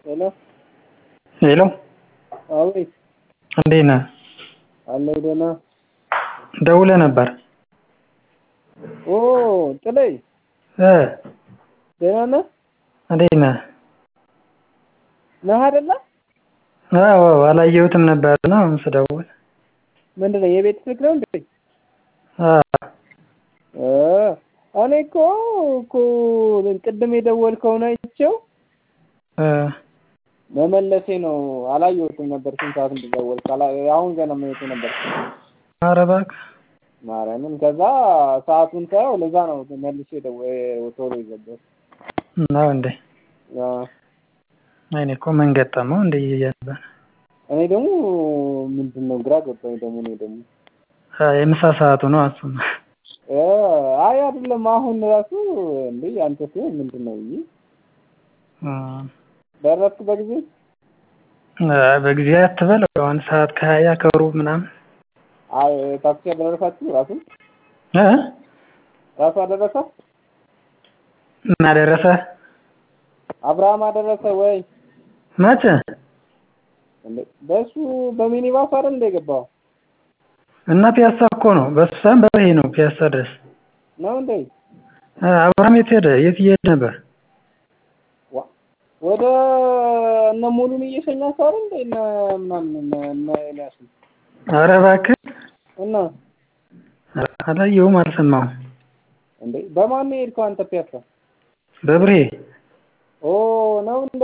ሄሎ ሄሎ አቤት። እንዴት ነህ? አለሁ ደህና። ደውለህ ነበር? ኦ ጥለይ ደህና ነህ? እንዴት ነህ? ነህ አይደለ? አዎ አላየሁትም ነበርና አሁን ስደውል ምንድነው የቤት ስልክ ነው እንዴ? እኔ እኮ ቅድም የደወልከውን አይቼው መመለሴ ነው። አላየሁትም ነበር ስንት ሰዓት እንደደወልክ። አሁን ገና ማየቴ ነበር። ኧረ እባክህ ማርያምን። ከዛ ሰዓቱን ሳየው ለዛ ነው መልሼ ቶሎ የዘጋሁት። ነው እንዴ? እኔ እኮ ምን ገጠመው እንደ እያለ እኔ ደግሞ ምንድነው ግራ ገባኝ። ደግሞ የምሳ ሰዓቱ ነው እሱማ። አይ አይደለም አሁን ራሱ እንዴ አንተ ሲሆን ምንድነው ይሄ? ደረስክ በጊዜ? በጊዜ አትበል። አሁን ሰዓት ከ20 ከሩብ ምናምን። አይ ታክሲ ደረሳችሁ ራሱ? ራሱ አደረሰ? ምን አደረሰ? አብርሃም አደረሰ ወይ? መቼ? በሱ በሚኒባስ አይደል እንደገባው? እና ፒያሳ እኮ ነው። በሱም በይሄ ነው ፒያሳ ድረስ ነው እንዴ? አብርሃም የት ሄደ? የት እየሄደ ነበር? ወደ እነ ሙሉን እየሸኛቸው አይደል እንዴ? እነ ኤልያስ። ኧረ እባክህ እና አላየሁም፣ አልሰማሁም። እንዴ በማን ነው የሄድከው አንተ ፒያሳ? በብሬ። ኦ ነው እንዴ?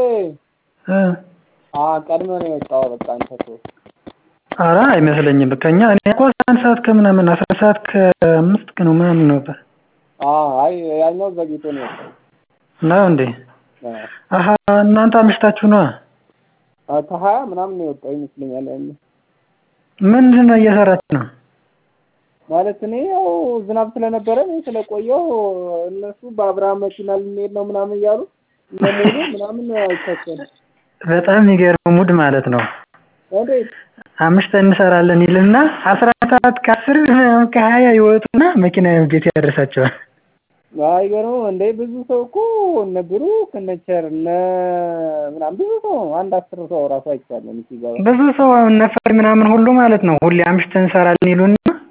ቀድመህ ነው የወጣው በቃ አንተ እኮ። ኧረ አይመስለኝም። ከኛ እኔ እኮ 11 ሰዓት ከምናምን 10 ሰዓት ከ5 ነው ምናምን ነበር። አይ ያኛው ዘግይቶ ነው የወጣው። ነው እንዴ? እናንተ አምሽታችሁ ነዋ። ከ20 ምናምን ነው የወጣው ይመስለኛል። ያኛው ምንድነው እየሰራችሁ ነው? ማለት እኔ ያው ዝናብ ስለነበረ ስለቆየው እነሱ በአብርሃም መኪና ልንሄድ ነው ምናምን እያሉ ለሙሉ ምናምን አይቻቸውም። በጣም የሚገርም ሙድ ማለት ነው። እንዴት አምሽተን እንሰራለን ይልና 11 ሰዓት ከ10 ከ20 ይወጡና መኪና ቤት ያደርሳቸዋል። አይገርምም እንዴ? ብዙ ሰው እኮ እነ ብሩክ እነ ቸር ምናምን ብዙ ሰው አንድ 10 ሰው ራሱ አይቻልም ሲገባ። ብዙ ሰው ነፈር ምናምን ሁሉ ማለት ነው። ሁሌ አምሽተን እንሰራለን ይሉና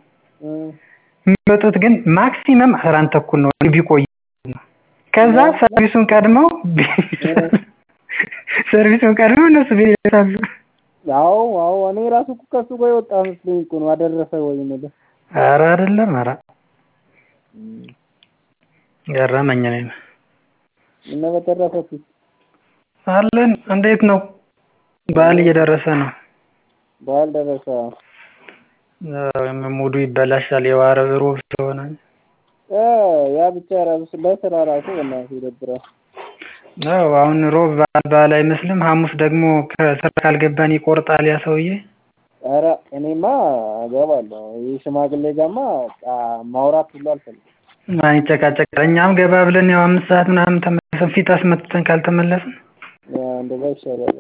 የሚወጡት ግን ማክሲመም 11 ተኩል ነው ቢቆይ። ከዛ ሰርቪሱን ቀድመው እነሱ ቤት ይደርሳሉ። ያው እኔ ራሱ ከሱ ጋር የወጣ መስሎኝ እኮ ነው አደረሰ ወይ ነው። ኧረ አይደለም። ኧረ ገረመኝ እኔን። እና በተረፈት አለን። እንዴት ነው? በዓል እየደረሰ ነው። በዓል ደረሰ። ሙዱ ይበላሻል። የዋረብ ሮብ ስለሆነ ያ ብቻ ራሱ ለስራ ራሱ በእናትህ ይደብራል። ነው አሁን ሮብ በዓል አይመስልም። ሐሙስ ደግሞ ከስራ ካልገባን ይቆርጣል ያ ሰውዬ። ኧረ እኔማ እገባለሁ። ይሄ ሽማግሌ ጋርማ ማውራት ሁሉ አልፈልግም። ማን ይጨቃጨቃል? እኛም ገባ ብለን ያው 5 ሰዓት ምናምን ተመልሰን ፊት አስመትተን ካልተመለስን እንደዛ ይሻላል።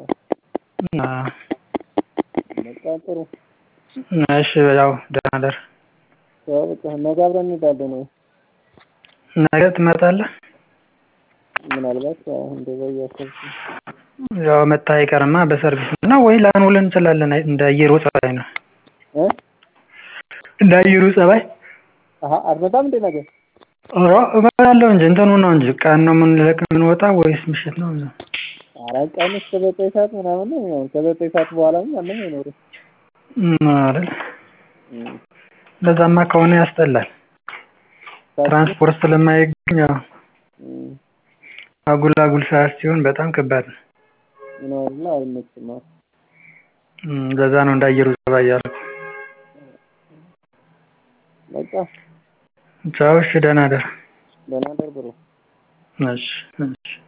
በቃ ጥሩ። እሺ ያው ደህና ደር። ያው በቃ ነገ አብረን እንሄዳለን ወይ? ነገ ትመጣለህ? ምናልባት እንደዛ እያሰብኩ ያው መጣ አይቀርማ በሰርቪስ ነው ወይ ላንውል እንችላለን። እንደ አየሩ ጸባይ ነው። እንደ አየሩ ጸባይ አትመጣም እንዴ ነገ? እመጣለሁ እንጂ እንትኑ ነው እንጂ ቀን ነው የምንወጣው ወይስ ምሽት ነው? ኧረ ቀን እስከ 9 ሰዓት ምናምን ነው። ከ9 ሰዓት በኋላ ማንም አይኖርም አይደል? ለዛማ ከሆነ ያስጠላል። ትራንስፖርት ስለማይገኝ አጉል ሰዓት ሲሆን በጣም ከባድ ነው። ነው አይመችም። ለዛ ነው እንደ አየሩ ጸባይ ያልኩት። በቃ ቻው። እሺ ደህና ደር። ደህና ደር ብሩ። እሺ።